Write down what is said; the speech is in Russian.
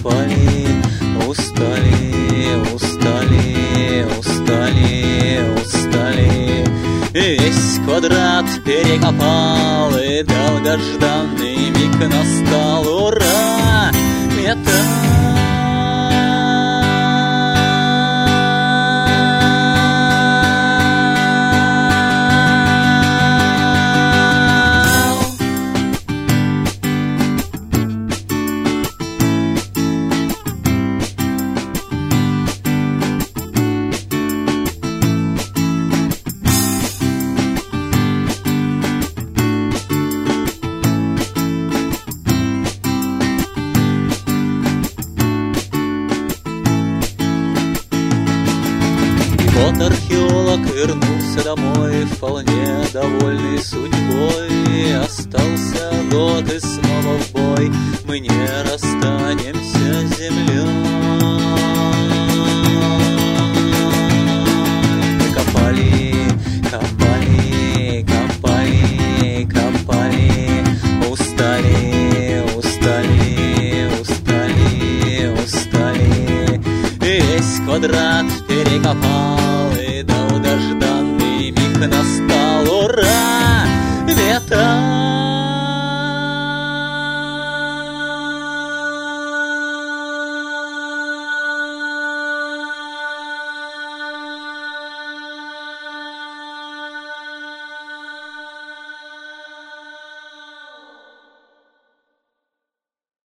перекопали. Устали, устали, устали, устали. Весь квадрат перекопал, и долгожданный миг настал. Ура! Металл! Вот археолог вернулся домой, вполне довольный судьбой. Остался год и снова в бой, мы не расстанемся с землей. Мы копали, копали, копали, копали. Устали, устали, устали, устали. Весь квадрат перекопал.